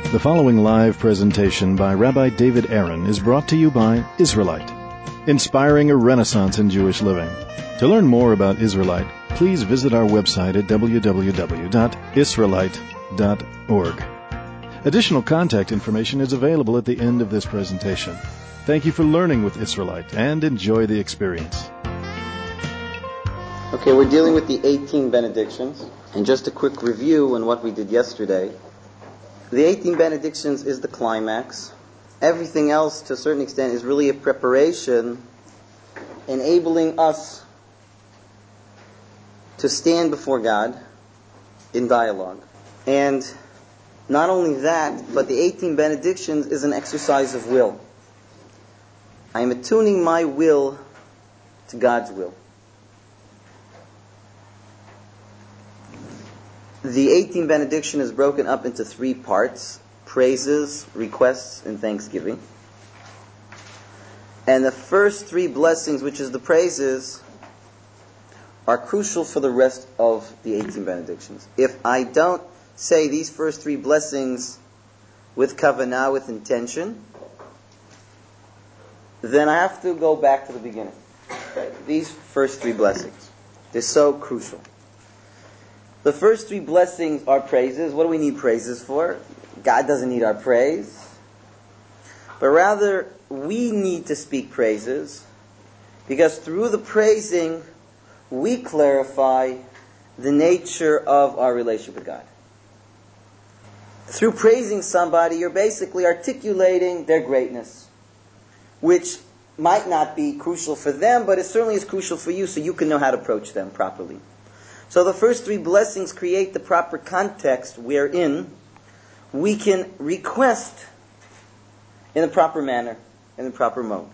The following live presentation by Rabbi David Aaron is brought to you by Israelite, inspiring a renaissance in Jewish living. To learn more about Israelite, please visit our website at www.israelite.org. Additional contact information is available at the end of this presentation. Thank you for learning with Israelite and enjoy the experience. Okay, we're dealing with the 18 benedictions. And just a quick review on what we did yesterday. The 18 benedictions is the climax. Everything else, to a certain extent, is really a preparation, enabling us to stand before God in dialogue. And not only that, but the 18 benedictions is an exercise of will. I am attuning my will to God's will. The 18 benediction is broken up into 3 parts: praises, requests, and thanksgiving. And the first 3 blessings, which is the praises, are crucial for the rest of the 18 benedictions. If I don't say these first 3 blessings with kavanah, with intention, then I have to go back to the beginning. These first 3 blessings, they're so crucial. The first 3 blessings are praises. What do we need praises for? God doesn't need our praise. But rather, we need to speak praises, because through the praising, we clarify the nature of our relationship with God. Through praising somebody, you're basically articulating their greatness, which might not be crucial for them, but it certainly is crucial for you, so you can know how to approach them properly. So the first 3 blessings create the proper context wherein we can request in the proper manner, in the proper mode.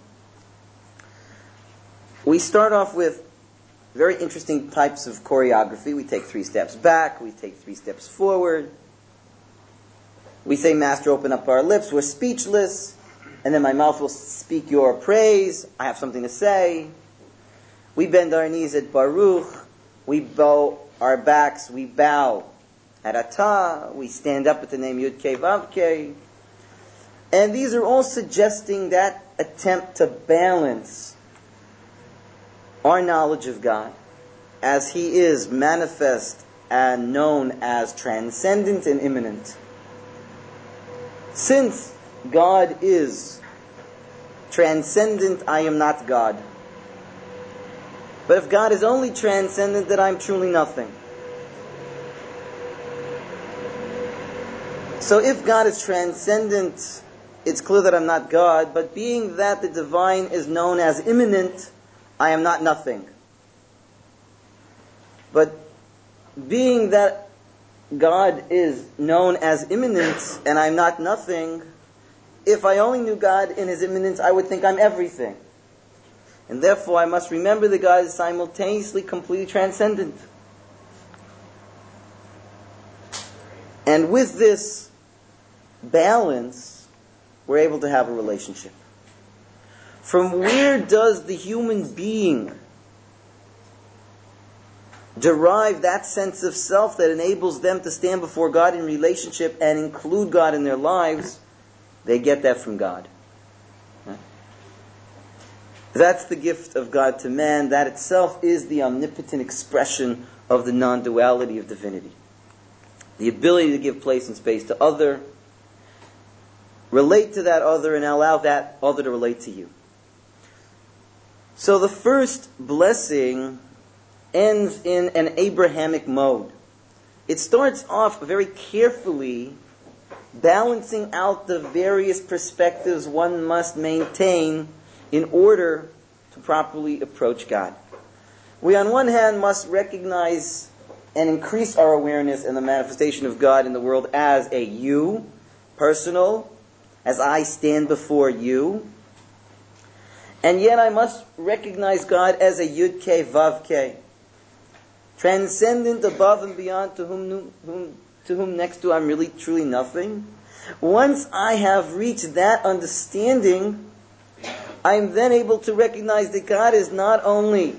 We start off with very interesting types of choreography. We take 3 steps back, we take 3 steps forward. We say, Master, open up our lips, we're speechless, and then my mouth will speak your praise, I have something to say. We bend our knees at Baruch. We bow our backs, we bow at Atah, we stand up at the name Yud-Kei Vav-Kei. And these are all suggesting that attempt to balance our knowledge of God as He is manifest and known as transcendent and immanent. Since God is transcendent, I am not God. But if God is only transcendent, then I'm truly nothing. So if God is transcendent, it's clear that I'm not God, but being that the divine is known as immanent, I am not nothing. But being that God is known as immanent and I'm not nothing, if I only knew God in His immanence, I would think I'm everything. And therefore, I must remember that God is simultaneously completely transcendent. And with this balance, we're able to have a relationship. From where does the human being derive that sense of self that enables them to stand before God in relationship and include God in their lives? They get that from God. That's the gift of God to man. That itself is the omnipotent expression of the non-duality of divinity. The ability to give place and space to other, relate to that other, and allow that other to relate to you. So the first blessing ends in an Abrahamic mode. It starts off very carefully, balancing out the various perspectives one must maintain in order to properly approach God. We, on one hand, must recognize and increase our awareness in the manifestation of God in the world as a you, personal, as I stand before you. And yet I must recognize God as a Yud-Kei Vav-Kei, transcendent, above and beyond, to whom next to I'm really truly nothing. Once I have reached that understanding, I am then able to recognize that God is not only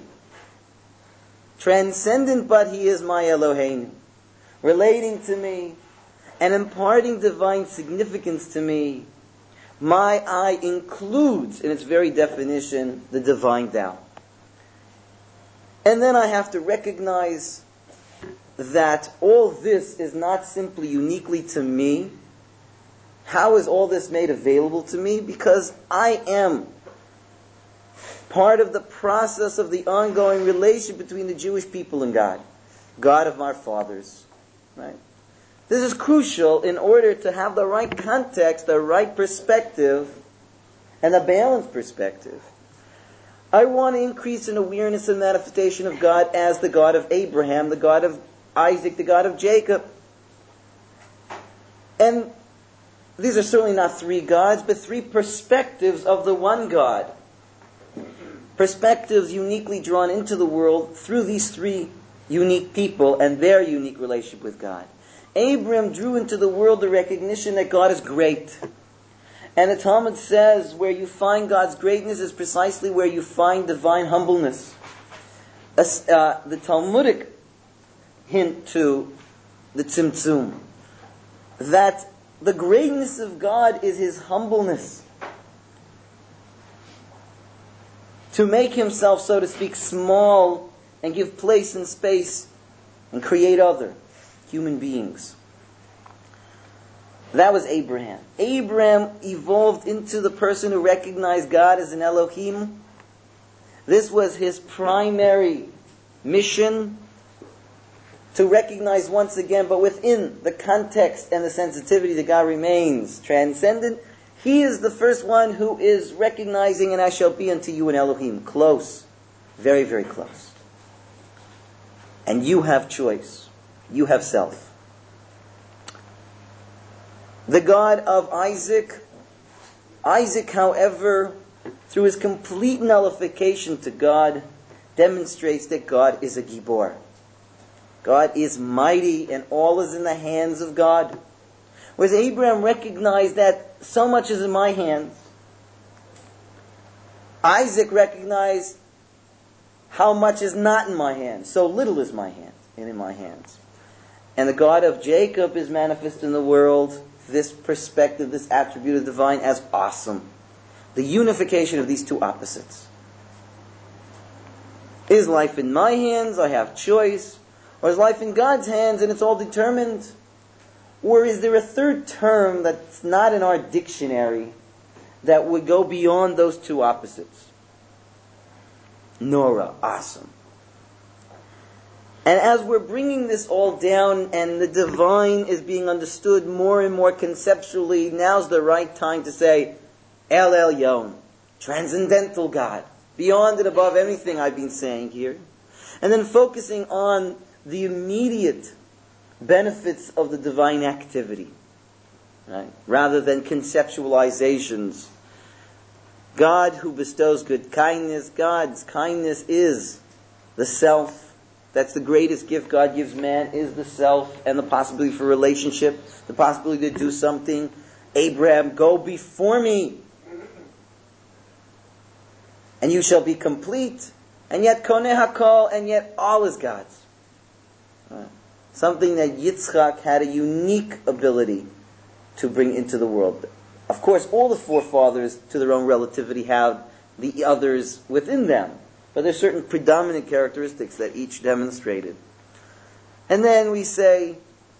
transcendent, but He is my Eloheinu, relating to me and imparting divine significance to me, my I includes, in its very definition, the divine Tao. And then I have to recognize that all this is not simply uniquely to me. How is all this made available to me? Because I am part of the process of the ongoing relation between the Jewish people and God, God of our fathers. Right? This is crucial in order to have the right context, the right perspective, and a balanced perspective. I want to increase in awareness and manifestation of God as the God of Abraham, the God of Isaac, the God of Jacob. And these are certainly not three gods, but three perspectives of the one God. Perspectives uniquely drawn into the world through these three unique people and their unique relationship with God. Abraham drew into the world the recognition that God is great. And the Talmud says where you find God's greatness is precisely where you find divine humbleness. The Talmudic hint to the Tzimtzum, that the greatness of God is His humbleness. To make Himself, so to speak, small and give place and space and create other human beings. That was Abraham. Abraham evolved into the person who recognized God as an Elohim. This was his primary mission, to recognize once again, but within the context and the sensitivity that God remains transcendent. He is the first one who is recognizing, and I shall be unto you an Elohim. Close. Very, very close. And you have choice. You have self. The God of Isaac, however, through his complete nullification to God, demonstrates that God is a Gibor. God is mighty and all is in the hands of God. Whereas Abraham recognized that so much is in my hands, Isaac recognized how much is not in my hands. So little is in my hands. And the God of Jacob is manifest in the world, this perspective, this attribute of divine, as awesome. The unification of these two opposites. Is life in my hands? I have choice. Or is life in God's hands and it's all determined? Or is there a third term that's not in our dictionary that would go beyond those two opposites? Nora, awesome. And as we're bringing this all down and the divine is being understood more and more conceptually, now's the right time to say, El Elyon, transcendental God, beyond and above anything I've been saying here. And then focusing on the immediate benefits of the divine activity, right? Rather than conceptualizations. God who bestows good kindness, God's kindness is the self. That's the greatest gift God gives man, is the self and the possibility for relationship, the possibility to do something. Abraham, go before me, and you shall be complete. And yet, koneh hakol, and yet all is God's. Something that Yitzchak had a unique ability to bring into the world. Of course, all the forefathers, to their own relativity, have the others within them. But there's certain predominant characteristics that each demonstrated. And then we say,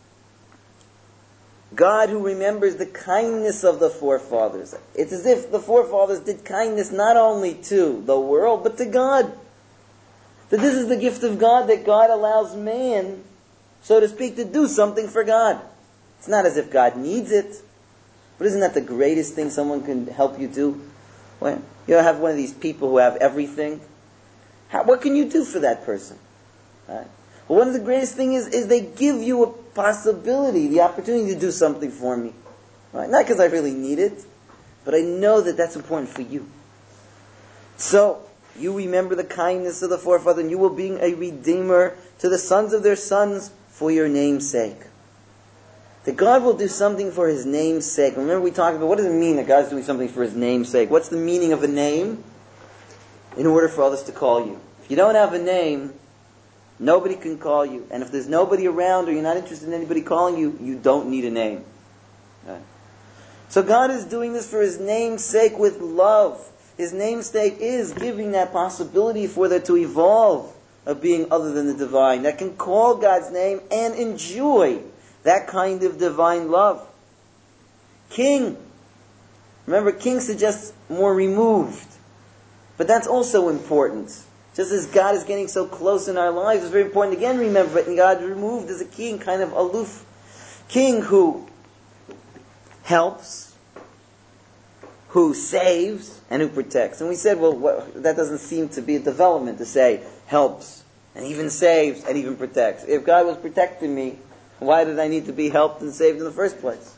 God who remembers the kindness of the forefathers. It's as if the forefathers did kindness not only to the world, but to God. That this is the gift of God, that God allows man, so to speak, to do something for God. It's not as if God needs it, but isn't that the greatest thing someone can help you do? When you have one of these people who have everything, what can you do for that person? Right? Well, one of the greatest things is they give you a possibility, the opportunity to do something for me. Right? Not because I really need it, but I know that that's important for you. So, you remember the kindness of the forefather, and you will be a redeemer to the sons of their sons for your name's sake. That God will do something for His name's sake. Remember we talked about, what does it mean that God's doing something for His name's sake? What's the meaning of a name? In order for others to call you. If you don't have a name, Nobody can call you. And if there's nobody around or you're not interested in anybody calling you, you don't need a name. Right? So God is doing this for His name's sake with love. His namesake is giving that possibility for there to evolve a being other than the divine that can call God's name and enjoy that kind of divine love. King. Remember, king suggests more removed. But that's also important. Just as God is getting so close in our lives, it's very important again, remember, that God removed as a king, kind of aloof. King who helps, who saves, and who protects. And we said, well, that doesn't seem to be a development to say helps, and even saves, and even protects. If God was protecting me, why did I need to be helped and saved in the first place?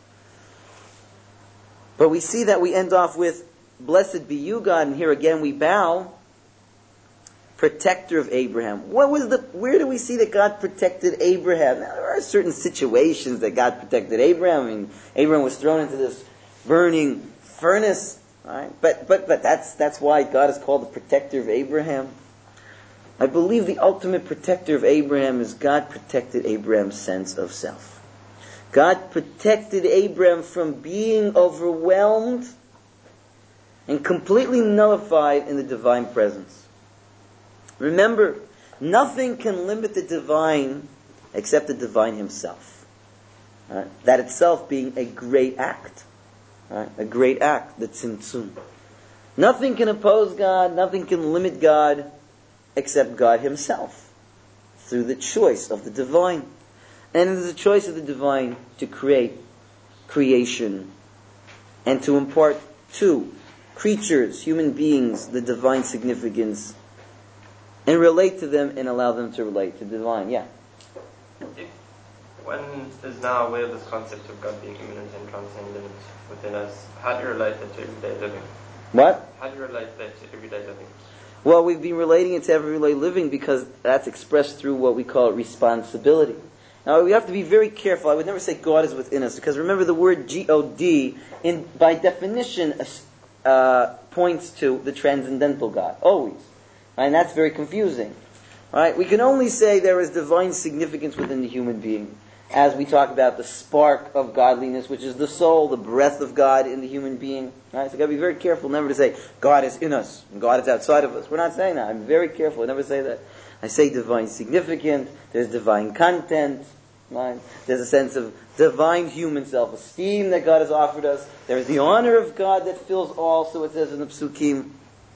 But we see that we end off with, blessed be you, God, and here again we bow, protector of Abraham. Where do we see that God protected Abraham? Now, there are certain situations that God protected Abraham. I mean, Abraham was thrown into this burning furnace, right? But that's why God is called the protector of Abraham. I believe the ultimate protector of Abraham is God protected Abraham's sense of self. God protected Abraham from being overwhelmed and completely nullified in the divine presence. Remember, nothing can limit the divine except the divine himself. Right? That itself being a great act. Right? A great act, the tzimtzum. Nothing can oppose God, nothing can limit God except God himself through the choice of the divine. And it is the choice of the divine to create creation and to impart to creatures, human beings, the divine significance and relate to them and allow them to relate to the divine. Yeah? If one is now aware of this concept of God being immanent and transcendent within us, how do you relate that to everyday living? What? How do you relate that to everyday living? Well, we've been relating it to everyday living because that's expressed through what we call responsibility. Now, we have to be very careful. I would never say God is within us, because remember the word G-O-D, by definition, points to the transcendental God, always. Right? And that's very confusing. Right? We can only say there is divine significance within the human being, as we talk about the spark of godliness, which is the soul, the breath of God in the human being. Right? So we've got to be very careful never to say, God is in us, and God is outside of us. We're not saying that. I'm very careful. I never say that. I say divine significance, there's divine content, right? There's a sense of divine human self-esteem that God has offered us. There's the honor of God that fills all, so it says in the Psukim.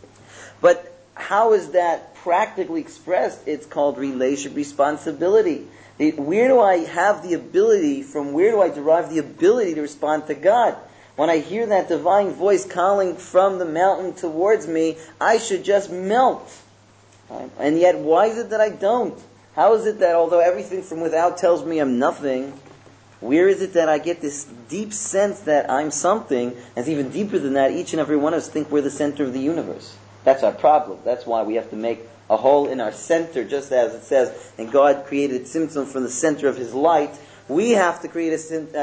But how is that practically expressed? It's called relationship responsibility. Where do I have the ability, from where do I derive the ability to respond to God? When I hear that divine voice calling from the mountain towards me, I should just melt. Right? And yet, why is it that I don't? How is it that although everything from without tells me I'm nothing, where is it that I get this deep sense that I'm something? And it's even deeper than that. Each and every one of us think we're the center of the universe. That's our problem. That's why we have to make a hole in our center, just as it says, and God created a tzimtzum from the center of His light. We have to create a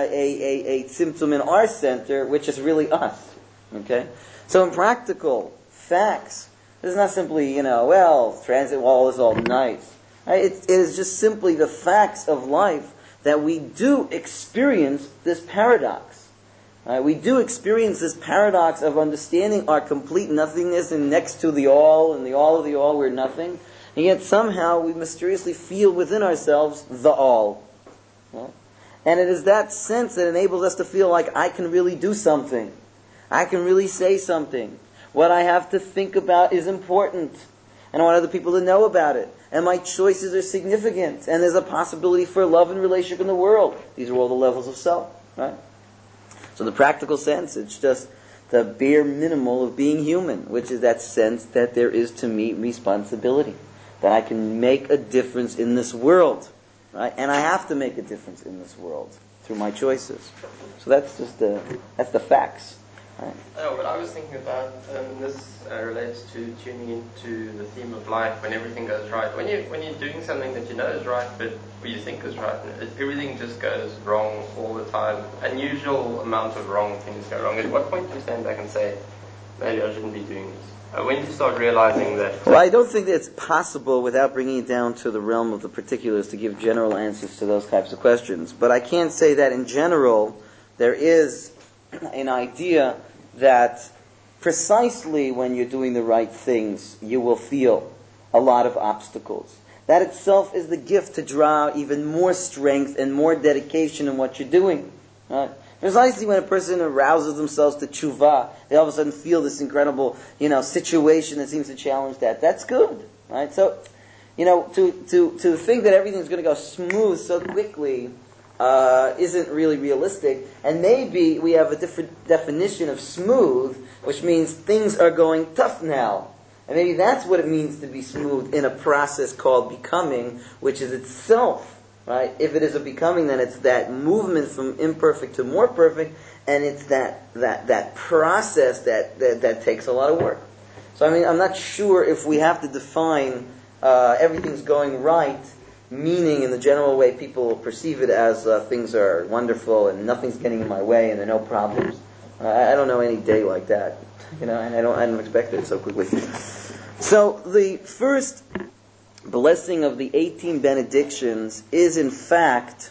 tzimtzum in our center, which is really us. Okay? So in practical facts, this is not simply, transit wall is all nice. Right? It is just simply the facts of life that we do experience this paradox. Right? We do experience this paradox of understanding our complete nothingness and next to the all, and the all of the all we're nothing. And yet somehow we mysteriously feel within ourselves the all. Right? And it is that sense that enables us to feel like I can really do something. I can really say something. What I have to think about is important. And I want other people to know about it. And my choices are significant. And there's a possibility for love and relationship in the world. These are all the levels of self. Right? So in the practical sense, it's just the bare minimal of being human, which is that sense that there is to me responsibility. That I can make a difference in this world. Right? And I have to make a difference in this world through my choices. So that's just that's the facts. Right. What I was thinking about, this relates to tuning into the theme of life when everything goes right. When you're doing something that you know is right, but or you think is right, and everything just goes wrong all the time. Unusual amount of wrong things go wrong. At what point do you stand back and say, maybe I shouldn't be doing this. When do you start realizing that? Well, I don't think that it's possible, without bringing it down to the realm of the particulars, to give general answers to those types of questions. But I can say that in general, there is an idea that precisely when you're doing the right things, you will feel a lot of obstacles. That itself is the gift to draw even more strength and more dedication in what you're doing. Right? Precisely when a person arouses themselves to tshuva, they all of a sudden feel this incredible, situation that seems to challenge that. That's good, right? So, to think that everything's going to go smooth so quickly isn't really realistic. And maybe we have a different definition of smooth, which means things are going tough now. And maybe that's what it means to be smooth in a process called becoming, which is itself. Right? If it is a becoming, then it's that movement from imperfect to more perfect, and it's that process that takes a lot of work. So I'm not sure if we have to define everything's going right, meaning in the general way people perceive it as things are wonderful and nothing's getting in my way and there are no problems. I don't know any day like that, and I don't expect it so quickly. So the first blessing of the 18 benedictions is in fact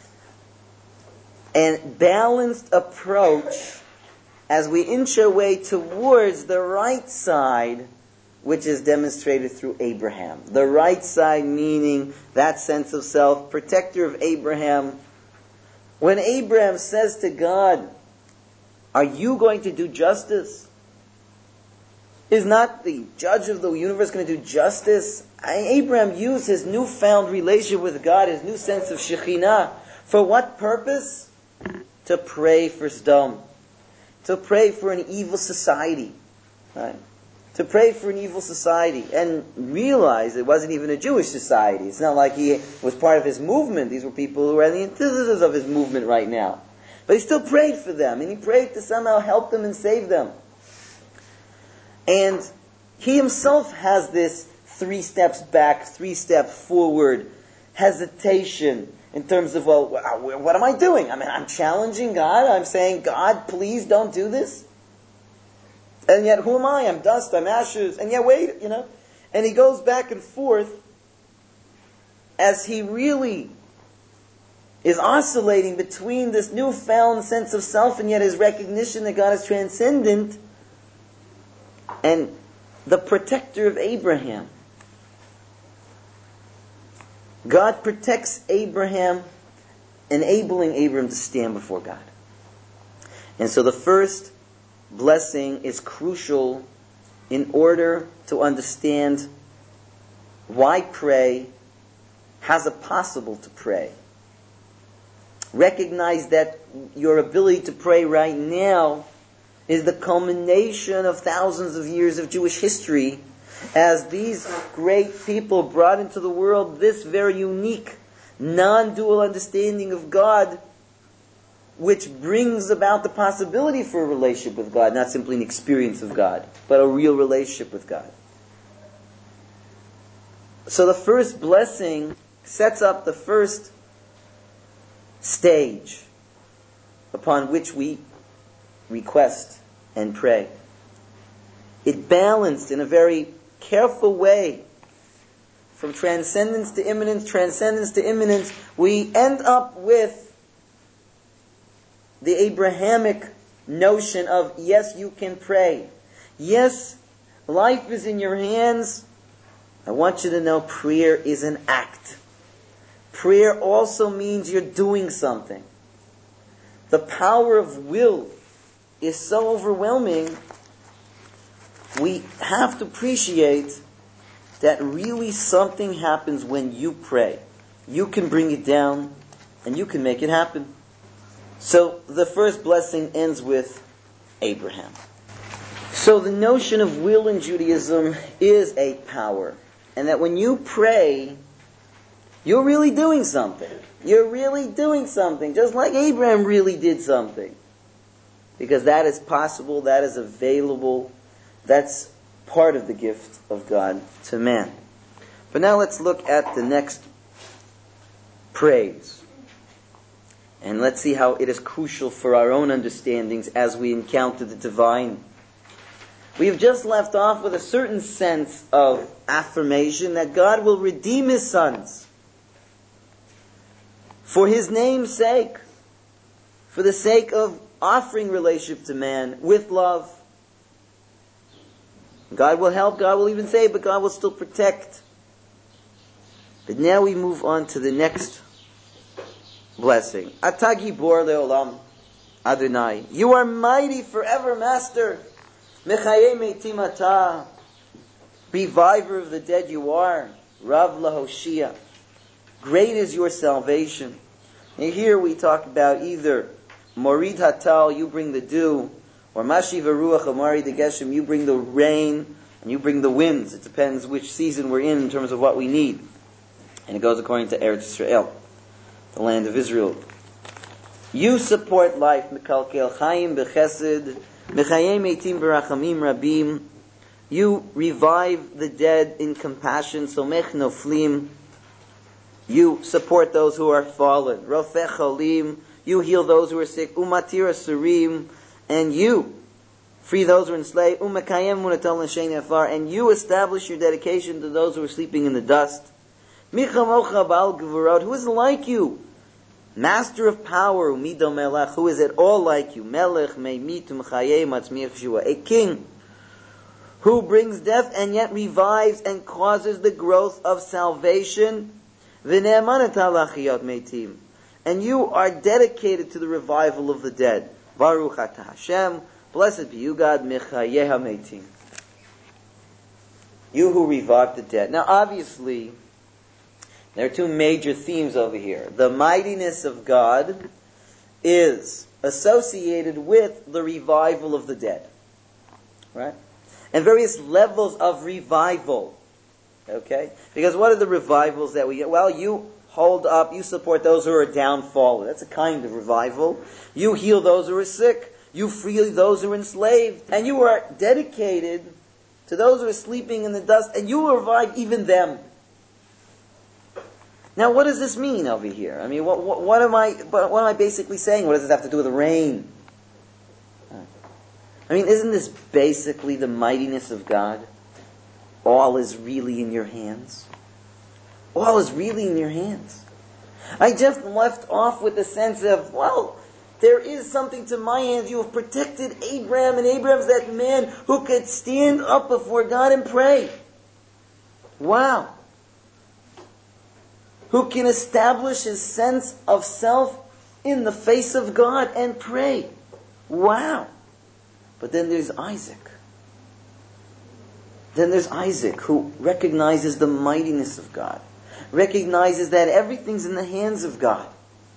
a balanced approach as we inch our way towards the right side, which is demonstrated through Abraham. The right side meaning that sense of self, protector of Abraham. When Abraham says to God, "Are you going to do justice?" Is not the judge of the universe going to do justice? Abraham used his newfound relationship with God, his new sense of Shekhinah, for what purpose? To pray for Sodom. To pray for an evil society. Right? To pray for an evil society. And realize it wasn't even a Jewish society. It's not like he was part of his movement. These were people who were the antithesis of his movement right now. But he still prayed for them. And he prayed to somehow help them and save them. And he himself has this 3 steps back, 3 steps forward hesitation in terms of, well, what am I doing? I'm challenging God. I'm saying, God, please don't do this. And yet, who am I? I'm dust, I'm ashes. And yet, wait, And he goes back and forth as he really is oscillating between this newfound sense of self and yet his recognition that God is transcendent and the protector of Abraham. God protects Abraham, enabling Abraham to stand before God. And so the first blessing is crucial in order to understand why pray, how's it possible to pray. Recognize that your ability to pray right now is the culmination of thousands of years of Jewish history, as these great people brought into the world this very unique, non-dual understanding of God, which brings about the possibility for a relationship with God, not simply an experience of God, but a real relationship with God. So the first blessing sets up the first stage upon which we request and pray. It balanced in a very careful way from transcendence to immanence, we end up with the Abrahamic notion of, yes, you can pray. Yes, life is in your hands. I want you to know prayer is an act. Prayer also means you're doing something. The power of will is so overwhelming, we have to appreciate that really something happens when you pray. You can bring it down and you can make it happen. So the first blessing ends with Abraham. So the notion of will in Judaism is a power. And that when you pray, you're really doing something. You're really doing something, just like Abraham really did something. Because that is possible, that is available, that's part of the gift of God to man. But now let's look at the next praise. And let's see how it is crucial for our own understandings as we encounter the divine. We have just left off with a certain sense of affirmation that God will redeem His sons for His name's sake, for the sake of offering relationship to man with love. God will help, God will even save, but God will still protect. But now we move on to the next blessing. Ata gibor leolam Adonai. You are mighty forever, Master. Mechaye meitim ata. Reviver of the dead you are. Rav lahoshia. Great is your salvation. And here we talk about either Morid hatal, you bring the dew, or Mashiv Ruach Amari de Geshem, you bring the rain, and you bring the winds. It depends which season we're in terms of what we need. And it goes according to Eretz Israel, the land of Israel. You support life, Mekalkel Chaim Bechesed, Mechayim Eitim Berachamim Rabim. You revive the dead in compassion, Somech Noflim. You support those who are fallen. Rofech Cholim. You heal those who are sick. Umatir Asurim. And you free those who are enslaved. Umakayem Munatal L'Shein Afar. And you establish your dedication to those who are sleeping in the dust. Michamocha Baal Gevurot. Who is like you? Master of power. Umido Melech. Who is at all like you? Melech Meimit Umchayei Matzmiach Shua. A king who brings death and yet revives and causes the growth of salvation. V'ne'emanat halachiyot meitim. And you are dedicated to the revival of the dead. Baruch atah Hashem. Blessed be you, God. Mechayeh hameitim. You who revive the dead. Now, obviously, there are two major themes over here. The mightiness of God is associated with the revival of the dead. Right? And various levels of revival. Okay? Because what are the revivals that we get? Well, you hold up, you support those who are downfallen. That's a kind of revival. You heal those who are sick. You free those who are enslaved. And you are dedicated to those who are sleeping in the dust, and you will revive even them. Now, what does this mean over here? I mean, what am I basically saying? What does this have to do with the rain? I mean, isn't this basically the mightiness of God? All is really in your hands. All is really in your hands. I just left off with the sense of, well, there is something to my hands. You have protected Abraham, and Abraham's that man who could stand up before God and pray. Wow. Who can establish his sense of self in the face of God and pray. Wow. But then there's Isaac. Then there's Isaac, who recognizes the mightiness of God. Recognizes that everything's in the hands of God.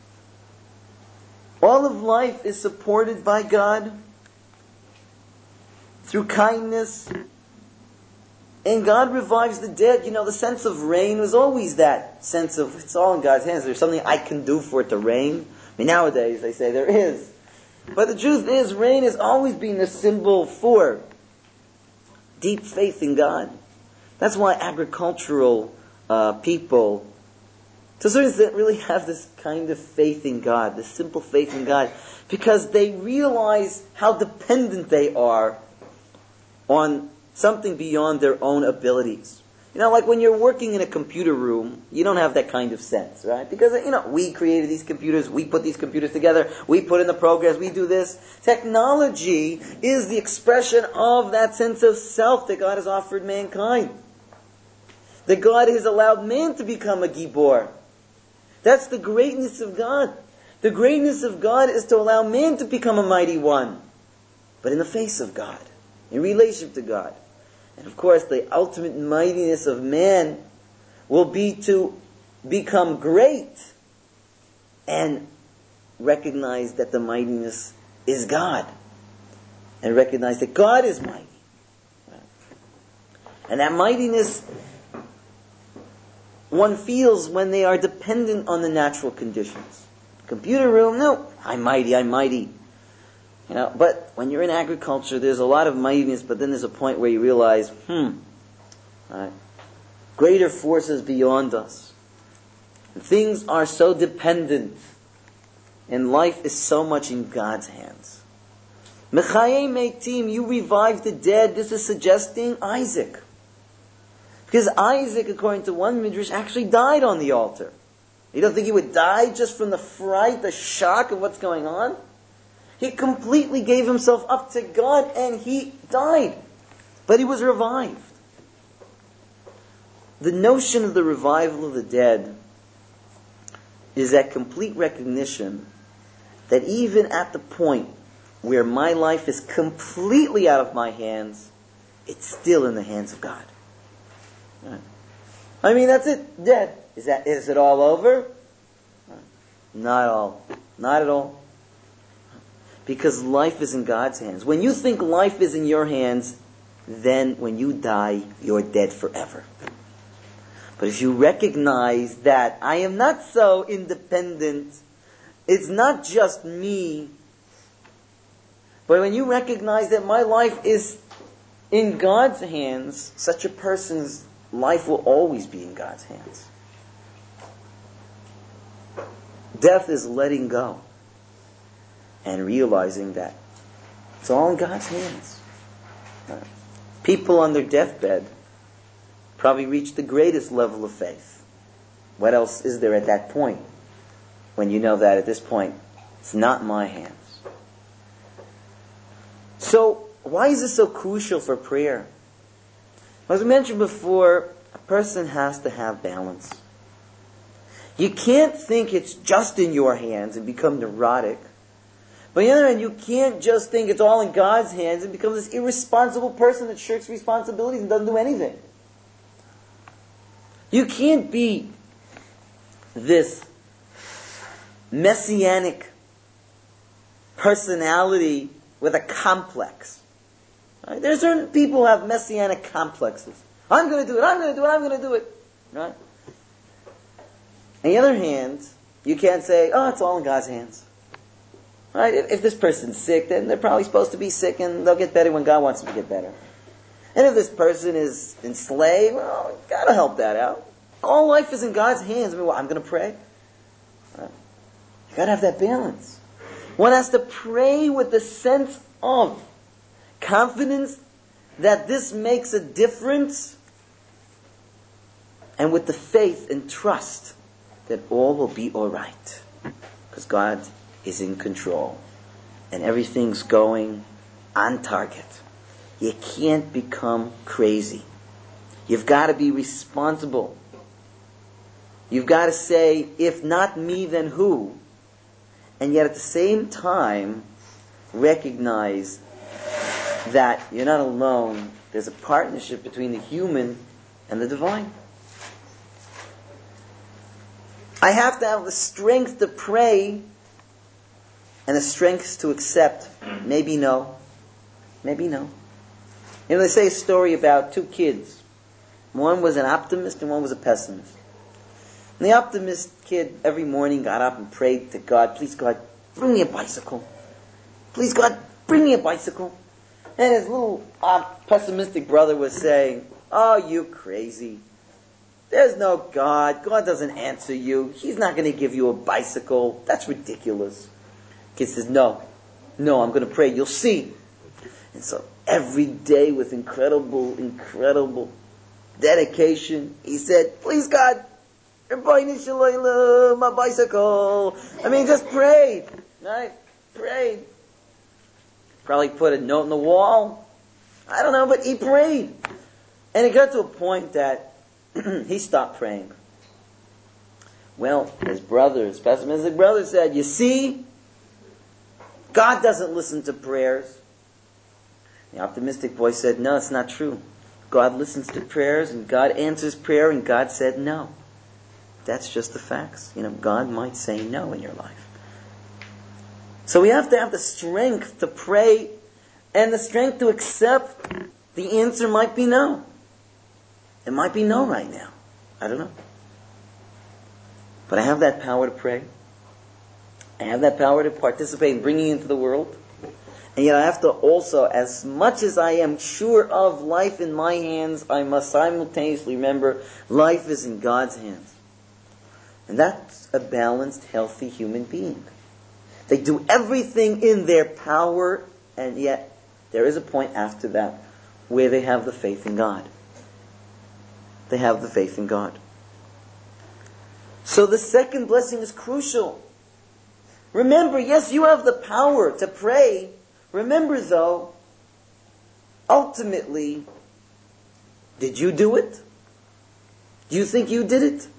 All of life is supported by God through kindness. And God revives the dead. You know, the sense of rain was always that sense of, it's all in God's hands. There's something I can do for it to rain. I mean, nowadays they say there is. But the truth is, rain has always been the symbol for deep faith in God. That's why agricultural people, to a certain extent, really have this kind of faith in God, this simple faith in God, because they realize how dependent they are on something beyond their own abilities. You know, like when you're working in a computer room, you don't have that kind of sense, right? Because, you know, we created these computers, we put these computers together, we put in the programs, we do this. Technology is the expression of that sense of self that God has offered mankind. That God has allowed man to become a gibor. That's the greatness of God. The greatness of God is to allow man to become a mighty one. But in the face of God, in relationship to God. And of course, the ultimate mightiness of man will be to become great and recognize that the mightiness is God. And recognize that God is mighty. And that mightiness one feels when they are dependent on the natural conditions. Computer room, no, I'm mighty. You know, but when you're in agriculture, there's a lot of mightiness, but then there's a point where you realize, right, greater forces beyond us. Things are so dependent, and life is so much in God's hands. Mechayei Meitim, you revive the dead. This is suggesting Isaac. Because Isaac, according to one midrash, actually died on the altar. You don't think he would die just from the fright, the shock of what's going on? He completely gave himself up to God and he died. But he was revived. The notion of the revival of the dead is that complete recognition that even at the point where my life is completely out of my hands, it's still in the hands of God. Right. I mean, that's it. Dead. Is it all over? Not all. Not at all. Because life is in God's hands. When you think life is in your hands, then when you die, you're dead forever. But if you recognize that I am not so independent, it's not just me, but when you recognize that my life is in God's hands, such a person's life will always be in God's hands. Death is letting go and realizing that it's all in God's hands. People on their deathbed probably reach the greatest level of faith. What else is there at that point when you know that at this point it's not in my hands? So, why is this so crucial for prayer? As we mentioned before, a person has to have balance. You can't think it's just in your hands and become neurotic. But on the other hand, you can't just think it's all in God's hands and become this irresponsible person that shirks responsibilities and doesn't do anything. You can't be this messianic personality with a complex. Right? There are certain people who have messianic complexes. I'm going to do it, I'm going to do it, I'm going to do it. Right? On the other hand, you can't say, oh, it's all in God's hands. Right? If this person's sick, then they're probably supposed to be sick and they'll get better when God wants them to get better. And if this person is enslaved, well, God will help that out. All life is in God's hands. I mean, I'm going to pray. Right? You got to have that balance. One has to pray with the sense of confidence that this makes a difference, and with the faith and trust that all will be all right. Because God is in control. And everything's going on target. You can't become crazy. You've got to be responsible. You've got to say, if not me, then who? And yet at the same time, recognize that you're not alone. There's a partnership between the human and the divine. I have to have the strength to pray and the strength to accept. Maybe no. Maybe no. You know, they say a story about two kids. One was an optimist and one was a pessimist. And the optimist kid every morning got up and prayed to God, please God, bring me a bicycle. Please God, bring me a bicycle. And his little pessimistic brother was saying, oh, you crazy. There's no God. God doesn't answer you. He's not going to give you a bicycle. That's ridiculous. The kid says, no, I'm going to pray. You'll see. And so every day with incredible dedication, he said, please God, my bicycle. I mean, just prayed. Right? Prayed. Probably put a note on the wall. I don't know, but he prayed. And it got to a point that he stopped praying. Well, his pessimistic brother said, you see, God doesn't listen to prayers. The optimistic boy said, no, it's not true. God listens to prayers and God answers prayer, and God said no. That's just the facts. You know, God might say no in your life. So we have to have the strength to pray and the strength to accept the answer might be no. It might be no right now. I don't know. But I have that power to pray. I have that power to participate in bringing into the world. And yet I have to also, as much as I am sure of life in my hands, I must simultaneously remember life is in God's hands. And that's a balanced, healthy human being. They do everything in their power and yet there is a point after that where they have the faith in God. They have the faith in God. So the second blessing is crucial. Remember, yes, you have the power to pray. Remember, though, ultimately, did you do it? Do you think you did it?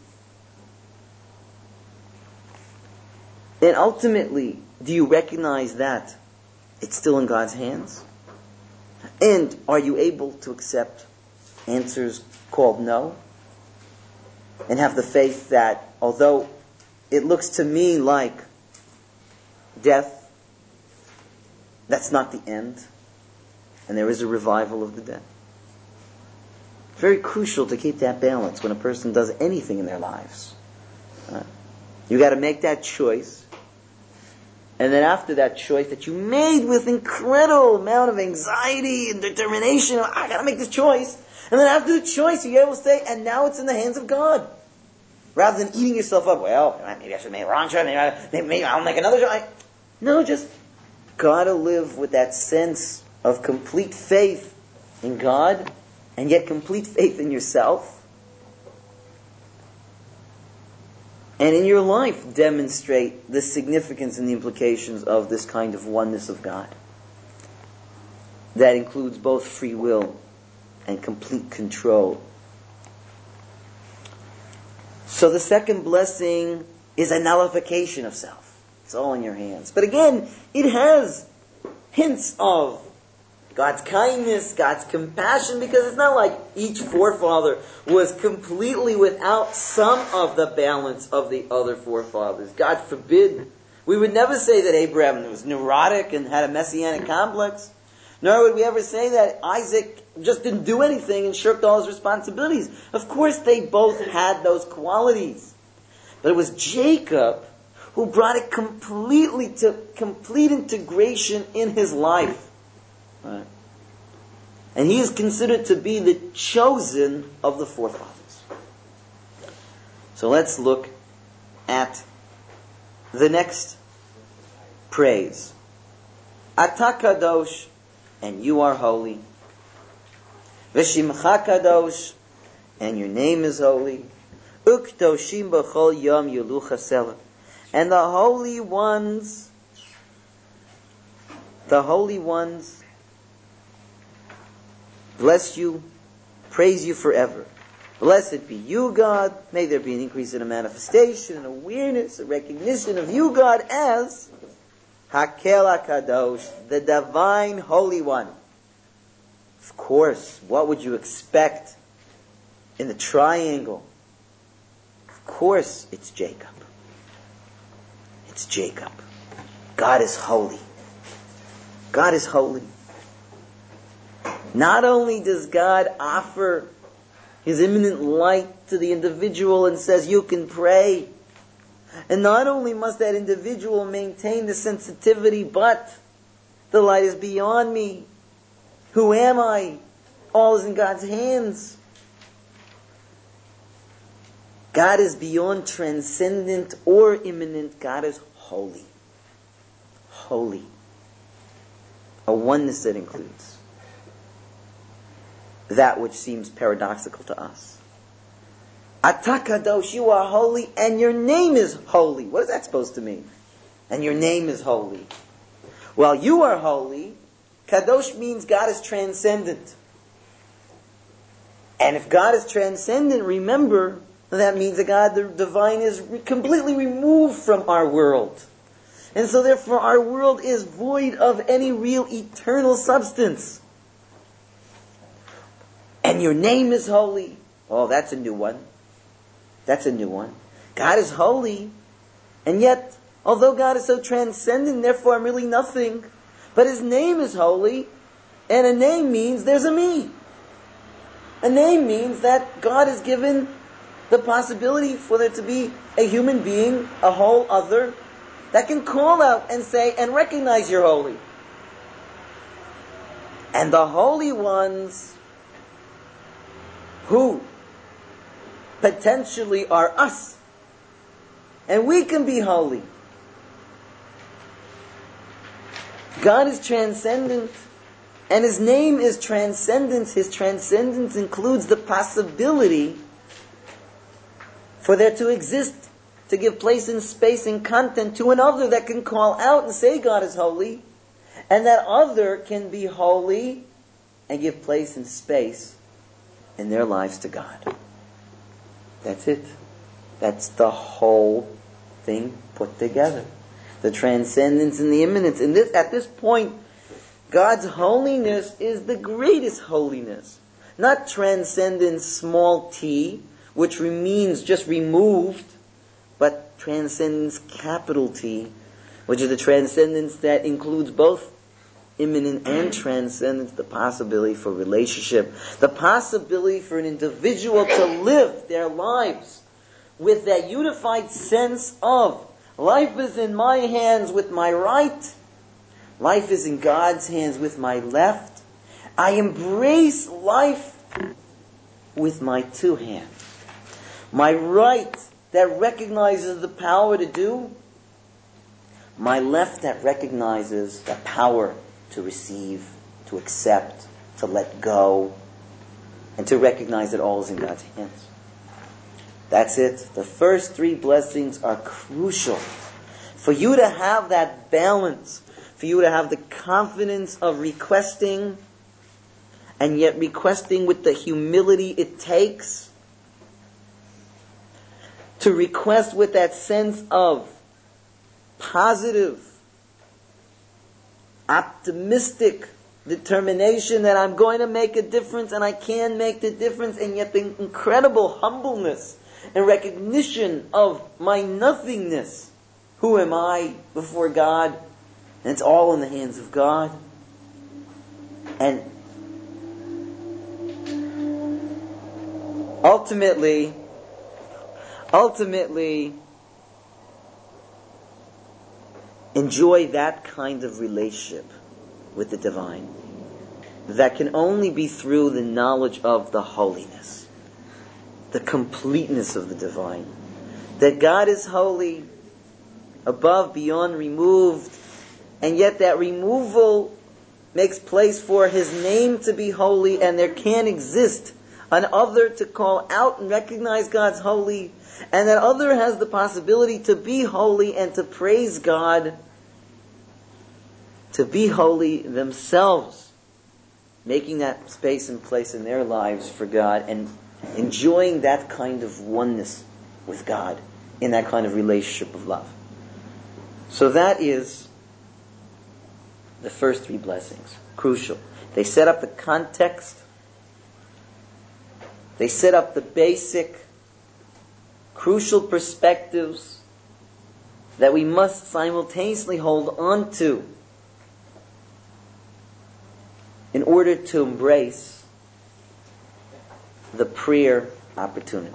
And ultimately, do you recognize that it's still in God's hands? And are you able to accept answers called no? And have the faith that although it looks to me like death, that's not the end. And there is a revival of the dead. Very crucial to keep that balance when a person does anything in their lives. You got to make that choice. And then after that choice that you made with incredible amount of anxiety and determination, I got to make this choice. And then after the choice, you're able to say, and now it's in the hands of God. Rather than eating yourself up, well, maybe I should make a wrong choice, maybe I'll make another choice. No, just got to live with that sense of complete faith in God, and yet complete faith in yourself. And in your life, demonstrate the significance and the implications of this kind of oneness of God. That includes both free will and complete control. So the second blessing is a nullification of self. It's all in your hands. But again, it has hints of God's kindness, God's compassion, because it's not like each forefather was completely without some of the balance of the other forefathers. God forbid. We would never say that Abraham was neurotic and had a messianic complex. Nor would we ever say that Isaac just didn't do anything and shirked all his responsibilities. Of course, they both had those qualities. But it was Jacob who brought it completely to complete integration in his life. Right. And he is considered to be the chosen of the forefathers. So let's look at the next praise. Ata kadosh, and you are holy. V'shimcha kadosh, and your name is holy. Ukdoshim b'chol yom yelucha sela, and the holy ones bless you, praise you forever. Blessed be you, God. May there be an increase in a manifestation, an awareness, a recognition of you, God, as Hakel HaKadosh, the Divine Holy One. Of course, what would you expect in the triangle? Of course, it's Jacob. It's Jacob. God is holy. God is holy. Not only does God offer His imminent light to the individual and says, you can pray. And not only must that individual maintain the sensitivity, but the light is beyond me. Who am I? All is in God's hands. God is beyond transcendent or immanent. God is holy. Holy. A oneness that includes that which seems paradoxical to us. Ata kadosh, you are holy, and your name is holy. What is that supposed to mean? And your name is holy. Well, you are holy. Kadosh means God is transcendent. And if God is transcendent, remember, that means that God, the divine, is completely removed from our world. And so therefore our world is void of any real eternal substance. And your name is holy. Oh, that's a new one. That's a new one. God is holy, and yet, although God is so transcendent, therefore I'm really nothing, but His name is holy, and a name means there's a me. A name means that God has given the possibility for there to be a human being, a whole other, that can call out and say and recognize you're holy. And the holy ones who potentially are us, and we can be holy. God is transcendent, and His name is transcendence. His transcendence includes the possibility for there to exist, to give place and space and content to another that can call out and say God is holy, and that other can be holy and give place and space in their lives to God. That's it. That's the whole thing put together. The transcendence and the immanence. At this point, God's holiness is the greatest holiness. Not transcendence, small t, which means just removed, but transcendence, capital T, which is the transcendence that includes both immanent and transcendence, the possibility for relationship, the possibility for an individual to live their lives with that unified sense of life is in my hands with my right, life is in God's hands with my left. I embrace life with my two hands. My right that recognizes the power to do, my left that recognizes the power to receive, to accept, to let go, and to recognize that all is in God's hands. That's it. The first three blessings are crucial. For you to have that balance, for you to have the confidence of requesting, and yet requesting with the humility it takes, to request with that sense of positive, optimistic determination that I'm going to make a difference and I can make the difference, and yet the incredible humbleness and recognition of my nothingness. Who am I before God? And it's all in the hands of God. And ultimately, enjoy that kind of relationship with the divine that can only be through the knowledge of the holiness, the completeness of the divine. That God is holy, above, beyond, removed, and yet that removal makes place for His name to be holy, and there can exist an other to call out and recognize God's holy, and that other has the possibility to be holy and to praise God, to be holy themselves, making that space and place in their lives for God and enjoying that kind of oneness with God in that kind of relationship of love. So that is the first three blessings. Crucial. They set up the context. They set up the basic, crucial perspectives that we must simultaneously hold on to in order to embrace the prayer opportunity.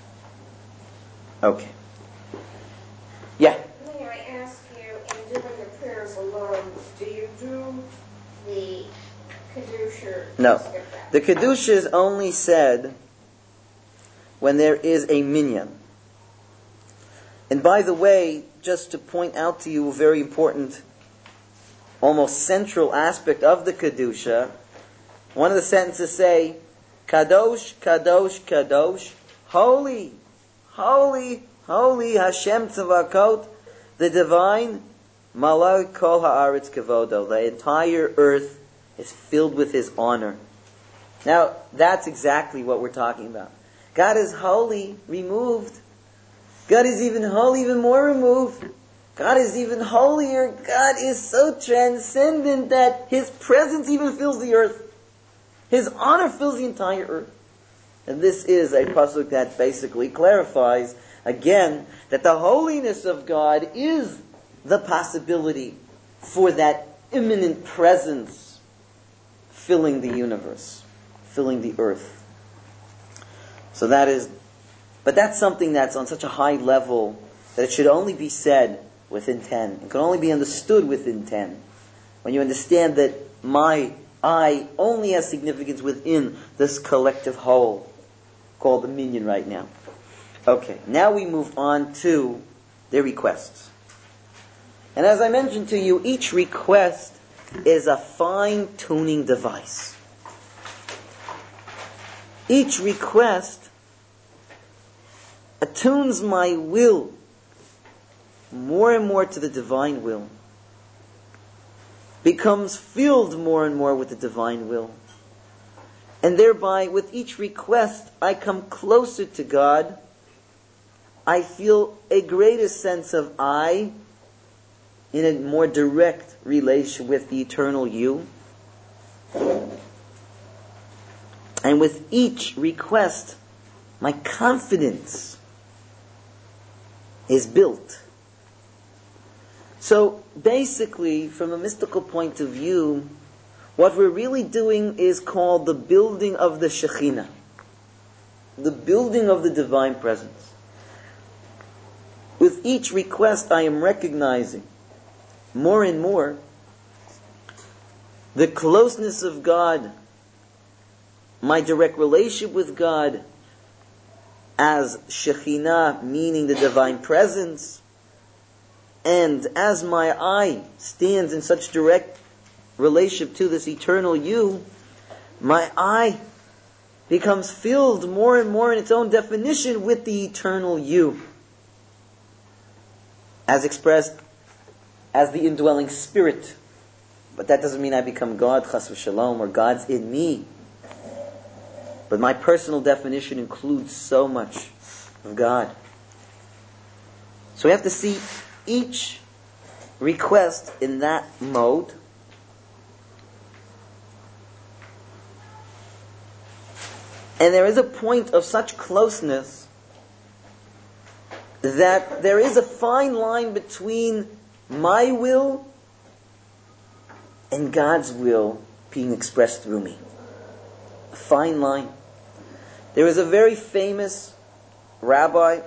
Okay. Yeah? May I ask you, in doing the prayers alone, do you do the Kedusha? No. The Kedusha is only said when there is a minyan. And by the way, just to point out to you a very important, almost central aspect of the Kedusha, one of the sentences say, Kadosh, Kadosh, Kadosh, holy, holy, holy Hashem Tzavakot, the divine, Malay Kol Haaretz Kevodo. The entire earth is filled with His honor. Now, that's exactly what we're talking about. God is holy, removed. God is even holy, even more removed. God is even holier. God is so transcendent that His presence even fills the earth. His honor fills the entire earth. And this is a pasuk that basically clarifies, again, that the holiness of God is the possibility for that immanent presence filling the universe, filling the earth. So that is, but that's something that's on such a high level that it should only be said within 10. It can only be understood within 10. When you understand that my I only has significance within this collective whole called the minyan right now. Okay, now we move on to their requests. And as I mentioned to you, each request is a fine-tuning device. Each request attunes my will more and more to the divine will, becomes filled more and more with the divine will. And thereby, with each request, I come closer to God. I feel a greater sense of I in a more direct relation with the eternal You. And with each request, my confidence is built. So basically, from a mystical point of view, what we're really doing is called the building of the Shekhinah, the building of the divine presence. With each request, I am recognizing more and more the closeness of God, my direct relationship with God as Shekhinah, meaning the divine presence. And as my eye stands in such direct relationship to this eternal You, my eye becomes filled more and more in its own definition with the eternal You, as expressed as the indwelling spirit. But that doesn't mean I become God, chas v'shalom, or God's in me. But my personal definition includes so much of God. So we have to see each request in that mode. And there is a point of such closeness that there is a fine line between my will and God's will being expressed through me. A fine line. There is a very famous rabbi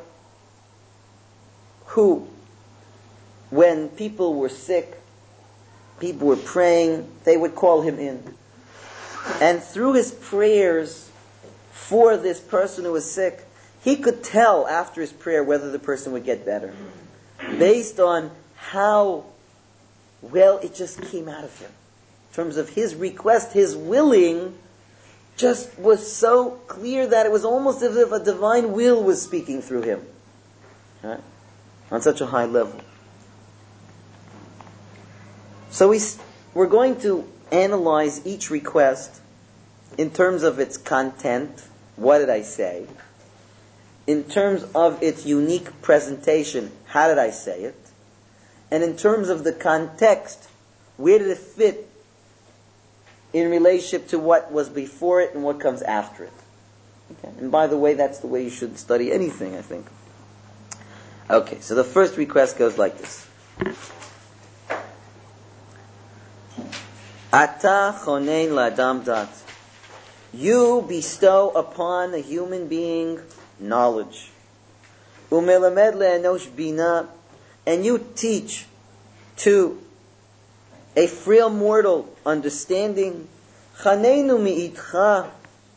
who, when people were sick, people were praying, they would call him in. And through his prayers for this person who was sick, he could tell after his prayer whether the person would get better, based on how well it just came out of him. In terms of his request, his willing just was so clear that it was almost as if a divine will was speaking through him. Right? On such a high level. So we're going to analyze each request in terms of its content. What did I say? In terms of its unique presentation, how did I say it? And in terms of the context, where did it fit in relationship to what was before it and what comes after it? Okay. And by the way, that's the way you should study anything, I think. Okay, so the first request goes like this. Ata chonein la'adam dat. You bestow upon a human being knowledge. Umelamed le'enosh bina. And you teach to a frail mortal understanding. Chaneinu mi'itcha.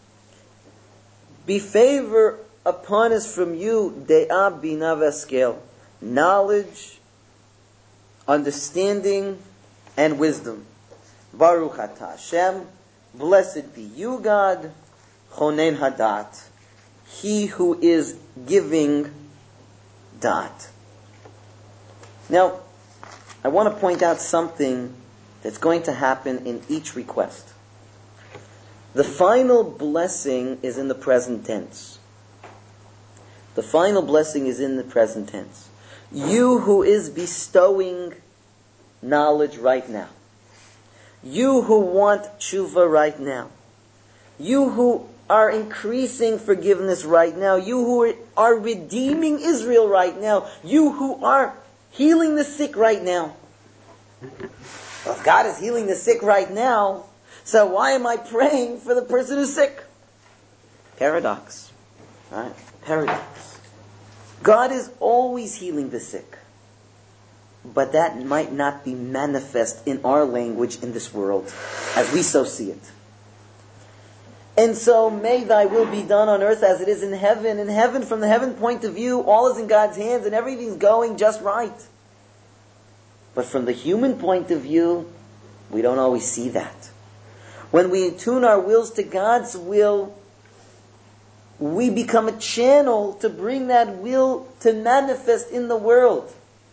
Be favor upon us from you, de'ah bina v'askel. Knowledge, understanding, and wisdom. Baruch atah Hashem. Blessed be you, God. Chonen hadat. He who is giving dat. Now, I want to point out something that's going to happen in each request. The final blessing is in the present tense. The final blessing is in the present tense. You who is bestowing knowledge right now. You who want tshuva right now. You who are increasing forgiveness right now. You who are redeeming Israel right now. You who are healing the sick right now. Well, if God is healing the sick right now, so why am I praying for the person who's sick? Paradox. Right? Paradox. God is always healing the sick. But that might not be manifest in our language in this world, as we so see it. And so, may thy will be done on earth as it is in heaven. In heaven, from the heaven point of view, all is in God's hands and everything's going just right. But from the human point of view, We don't always see that. When we attune our wills to God's will, we become a channel to bring that will to manifest in the world.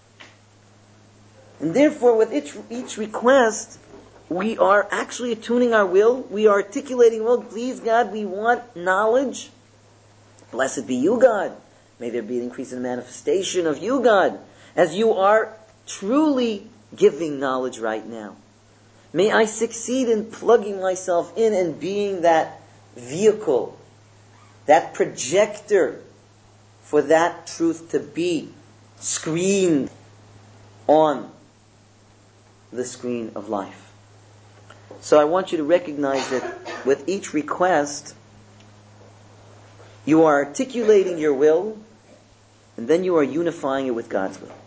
And therefore, with each request, we are actually attuning our will. We are articulating, well, please God, we want knowledge. Blessed be you, God. May there be an increase in manifestation of you, God, as you are truly giving knowledge right now. May I succeed in plugging myself in and being that vehicle, that projector for that truth to be screened on the screen of life. So I want you to recognize that with each request, you are articulating your will, and then you are unifying it with God's will.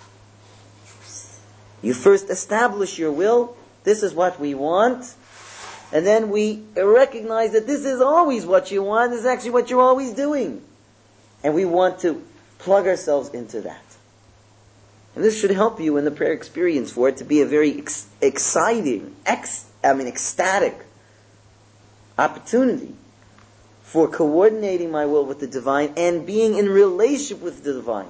You first establish your will. This is what we want. And then we recognize that this is always what you want. This is actually what you're always doing. And we want to plug ourselves into that. And this should help you in the prayer experience for it to be a very exciting, ecstatic opportunity for coordinating my will with the divine and being in relationship with the divine.